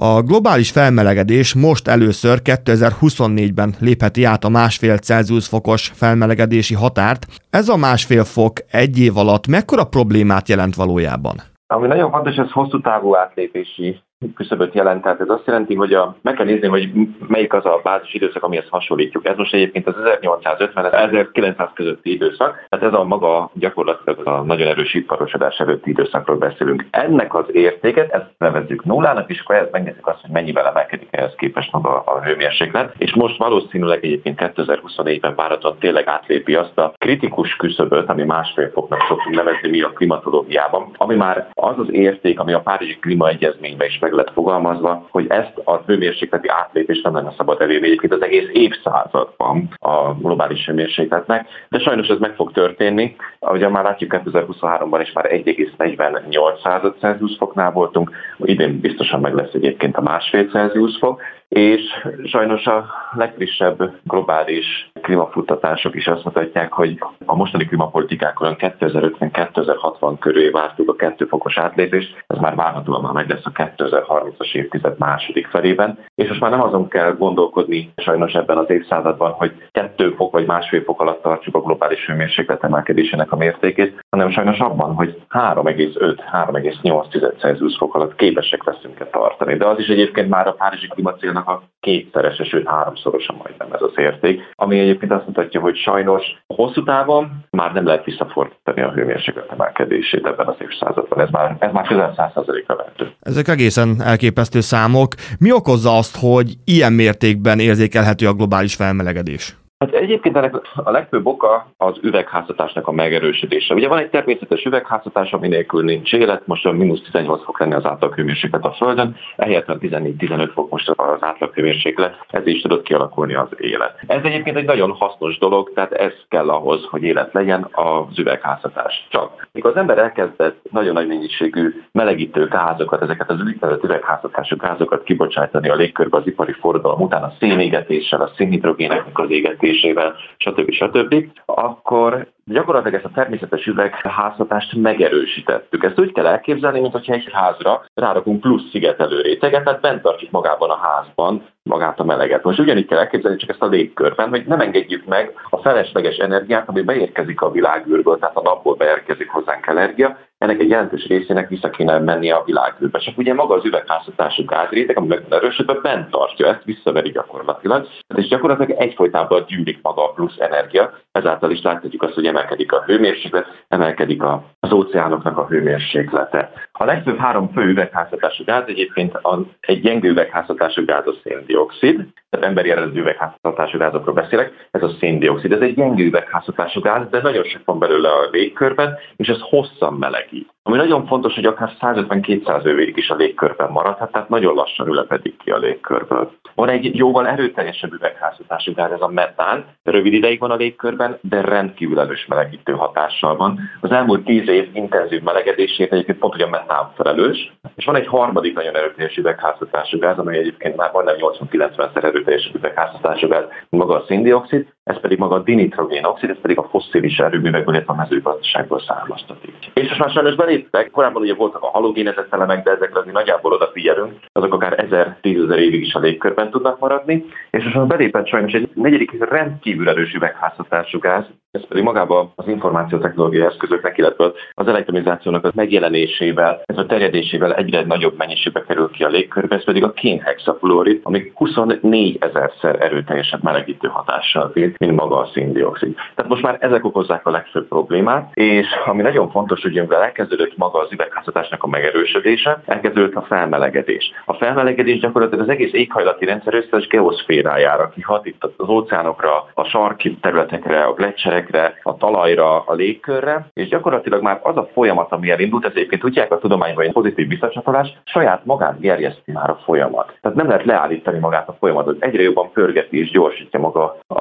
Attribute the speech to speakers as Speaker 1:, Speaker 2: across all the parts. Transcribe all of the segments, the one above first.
Speaker 1: A globális felmelegedés most először 2024-ben lépheti át a 1,5 Celsius fokos felmelegedési határt. Ez a 1,5 fok egy év alatt mekkora problémát jelent valójában?
Speaker 2: Ami nagyon fontos, ez hosszú távú átlépési küszöböt jelent. Tehát ez azt jelenti, hogy meg kell nézni, hogy melyik az a bázis időszak, amihez hasonlítjuk. Ez most egyébként az 1850-1900 közötti időszak, tehát ez a maga gyakorlatilag a nagyon erős iparosodás előtti időszakról beszélünk. Ennek az értéket, ezt nevezzük nullának, és akkor megnézzük azt, hogy mennyivel emelkedik ehhez képest maga a hőmérséklet. És most valószínűleg egyébként 2024-ben várhatóan tényleg átlépi azt a kritikus küszöböt, ami 1,5 foknak szoktunk nevezni mi a klimatológiában, ami már az az érték, ami a Párizsi Klímaegyezményben is meg lett fogalmazva, hogy ezt a hőmérsékleti átlépést nem lenne szabad elérni egyébként az egész évszázadban a globális hőmérsékletnek, de sajnos ez meg fog történni. Ahogy már látjuk, 2023-ban is már 1,48 Celsius foknál voltunk, idén biztosan meg lesz egyébként a 1,5 Celsius fok, és sajnos a legfrissebb globális klímafuttatások is azt mutatják, hogy a mostani klímapolitikákon 2050-2060 körül vártuk a 2 fokos átlépést, ez már várhatóan már meg lesz a 2030-as évtized második felében, és most már nem azon kell gondolkodni sajnos ebben az évszázadban, hogy 2 fok vagy 1,5 fok alatt tartsuk a globális hőmérséklet emelkedésének a mértékét, hanem sajnos abban, hogy 3,5-3,8 Celsius fok alatt képesek leszünk tartani. De az is egyébként már a párizsi klímacélnak a kétszerese, sőt 3-szorosa majdnem ez az érték, ami egyébként azt mutatja, hogy sajnos hosszú távon már nem lehet visszafordítani a hőmérséklet emelkedését ebben az évszázadban. Ez már közel 100%-ra vehető.
Speaker 1: Ezek egészen elképesztő számok. Mi okozza azt, hogy ilyen mértékben érzékelhető a globális felmelegedés?
Speaker 2: Hát egyébként ennek a legfőbb oka az üvegházhatásnak a megerősödése. Ugye van egy természetes üvegházhatás, ami nélkül nincs élet, most a -18 fok lenni az átlaghőmérséklet a Földön, ehelyett 14-15 fok most az átlaghőmérséklet, ez is tudott kialakulni az élet. Ez egyébként egy nagyon hasznos dolog, tehát ez kell ahhoz, hogy élet legyen, az üvegházhatás. Csak mikor az ember elkezdett nagyon nagy mennyiségű melegítő gázokat, ezeket az üvegházhatású gázokat kibocsátani a légkörbe az ipari forradalom után a szénégetéssel, a szénhidrogéneknek az égetésével, stb., akkor gyakorlatilag ezt a természetes üvegházhatást megerősítettük. Ezt úgy kell elképzelni, mintha egy házra rárakunk plusz szigetelő réteget, tehát bent tartjuk magában a házban magát a meleget. Most ugyanígy kell elképzelni csak ezt a légkörben, hogy nem engedjük meg a felesleges energiát, ami beérkezik a világűrből, tehát a napból beérkezik hozzánk energia, ennek egy jelentős részének vissza kéne mennie a világűrbe. Csak ugye maga az üvegházhatású gázréteg, ami meg erősödve, bent tartja, ezt visszaveri gyakorlatilag, és gyakorlatilag egyfolytában gyűlik maga a plusz energia, ezáltal is láthatjuk azt, hogy emelkedik a hőmérséklet, emelkedik az óceánoknak a hőmérséklete. A legfőbb 3 fő üvegházhatású gáz egyébként egy gyenge üvegházhatású gáz a széndioxid, tehát emberi eredetű üvegházhatású gázokról beszélek, ez a széndioxid, ez egy gyenge üvegházhatású gáz, de nagyon sok van belőle a légkörben, és ez hosszan melegít. Ami nagyon fontos, hogy akár 150-200 évig is a légkörben maradhat, tehát nagyon lassan ülepedik ki a légkörből. Van egy jóval erőteljesebb üvegházhatású gáz, ez a metán, rövid ideig van a légkörben, de rendkívül erős melegítő hatással van. Az elmúlt 10 év intenzív melegedését egyébként pont ugye a metán felelős, és van egy harmadik nagyon erőteljes üvegházhatású gáz, amely egyébként már majdnem 80-90-szer erőteljesebb üvegházhatású gáz, maga a széndioxid, ez pedig maga a dinitrogénoxid, ez pedig a fosszilis erőművekből, illetve a mezőgazdaságból származtatik. És most már sajnos beléptek, korábban ugye voltak a halogénezett elemek, de ezekre azért nagyjából odafigyelünk, azok akár 1000-10 évig is a légkörben tudnak maradni, és most már belépett sajnos egy negyedik rendkívül erős üvegházhatású gáz, ez pedig magában az információtechnológiai eszközöknek, illetve az elektronizációnak a megjelenésével, ez a terjedésével egyre nagyobb mennyiségbe kerül ki a légkörbe, ez pedig a kén-hexafluorid, ami 24 000-szer erőteljesebb melegítő hatással bír, mint maga a széndioxid. Tehát most már ezek okozzák a legfőbb problémát, és ami nagyon fontos, hogy mivel elkezdődött maga az üvegházhatásnak a megerősödése, elkezdődött a felmelegedés. A felmelegedés gyakorlatilag az egész éghajlati rendszer összes geoszférájára kihat, itt az óceánokra, a sarki területekre, a gleccserekre, a talajra, a légkörre, és gyakorlatilag már az a folyamat, ami elindult, ez egyébként tudják a tudományban, hogy pozitív visszacsatolás, saját magát gerjeszti már a folyamat. Tehát nem lehet leállítani magát a folyamatot, egyre jobban pörgeti és gyorsítja maga a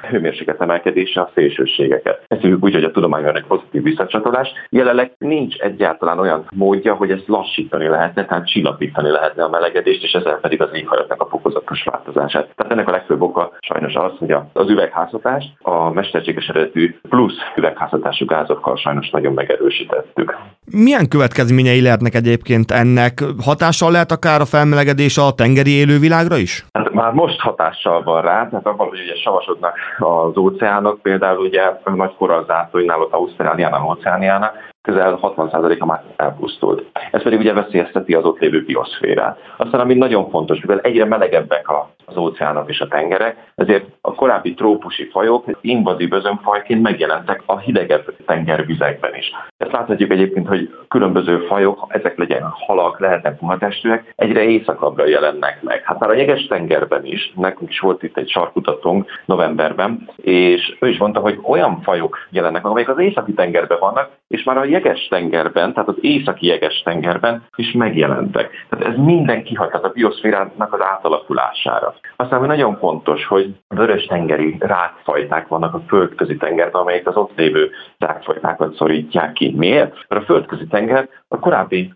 Speaker 2: hőmérséklet emelkedése a szélsőségeket. Ezt hívjuk úgy, hogy a tudományos pozitív visszacsatolás. Jelenleg nincs egyáltalán olyan módja, hogy ezt lassítani lehetne, tehát csillapítani lehetne a melegedést, és ezzel pedig az éghajlatnak a fokozatos változását. Tehát ennek a legfőbb oka sajnos az, hogy az üvegházhatást a mesterséges eredetű plusz üvegházhatású gázokkal sajnos nagyon megerősítettük.
Speaker 1: Milyen következményei lehetnek egyébként ennek? Hatással lehet akár a felmelegedés a tengeri élővilágra is?
Speaker 2: Hát már most hatással van rá, tehát abban, hogy ugye savasodnak az óceánok, például ugye nagy korallzászlóinál, ott Ausztráliánál, Óceániánál, közel 60%-a már elpusztult. Ez pedig ugye veszélyezteti az ott lévő bioszférát. Aztán, ami nagyon fontos, mivel egyre melegebbek az óceánok és a tengerek, ezért a korábbi trópusi fajok invazív özönfajként megjelentek a hidegebb tengervizekben is. Ezt láthatjuk egyébként, hogy különböző fajok, ezek legyen halak, lehetnek puhatestűek, egyre északabbra jelennek meg. Hát már a jeges tengerben is, nekünk is volt itt egy sarkutatónk novemberben, és ő is mondta, hogy olyan fajok jelennek meg, amelyek az északi tengerben vannak, és már a jeges tengerben, tehát az északi jeges tengerben is megjelentek. Tehát ez minden kihathat a bioszférának az átalakulására. Aztán ami nagyon fontos, hogy vörös-tengeri rákfajták vannak a földközi tengerben, amelyek az ott lévő rákfajtákat szorítják ki. Miért? Mert a földközi tenger a korábbi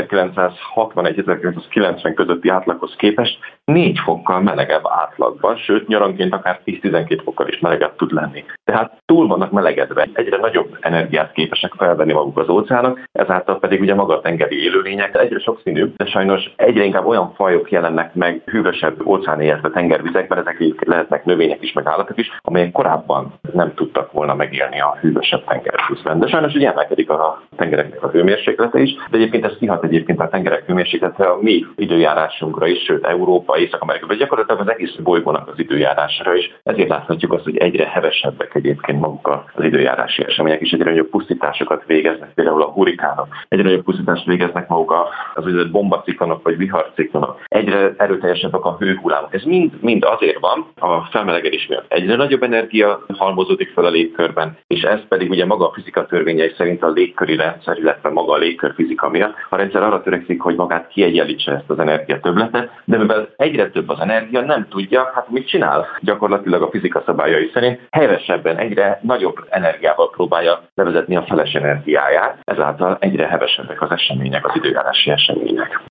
Speaker 2: 1961-1990 közötti átlaghoz képest 4 fokkal melegebb átlagban, sőt nyaranként akár 10-12 fokkal is melegebb tud lenni. Tehát túl vannak melegedve, egyre nagyobb energiát képesek felvenni maguk az óceánok, ezáltal pedig ugye maga a tengeri élőlények egyre sokszínűbb, de sajnos egyre inkább olyan fajok jelennek meg hűvösebb óceáni, illetve tengervizekben, ezek lehetnek növények is, meg állatok is, amelyek korábban nem tudtak volna megélni a hűvösebb tengervízben. De sajnos ugye emelkedik a tengereknek a hőmérséklete is, de egyébként ez kihat egyébként a tengerek hőmérséklete a mi időjárásunkra is, sőt Európa, Észak-Amerika, vagy gyakorlatilag az egész bolygónak az időjárására is. Ezért láthatjuk azt, hogy egyre hevesebbek egyébként maguk az időjárási események is, egyre nagyobb pusztításokat végeznek, például a hurrikánok, egyre nagyobb pusztítást végeznek maguk az úgynevezett bombациklonok vagy viharciklonok, egyre erőteljesebbek a hőhullámok. Ez mind azért van a felmelegedés miatt. Egyre nagyobb energia halmozódik fel a légkörben, és ez pedig ugye maga a fizika törvényei szerint a légköri rendszer, illetve maga a légkörfizika miatt. A rendszer arra törekszik, hogy magát kiegyenlítse ezt az energiatöbbletet, de mivel egyre több az energia, nem tudja, hát mit csinál? Gyakorlatilag a fizika szabályai szerint hevesebben, egyre nagyobb energiával próbálja levezetni a feles energiáját, ezáltal egyre hevesebbek az események, az időjárási események.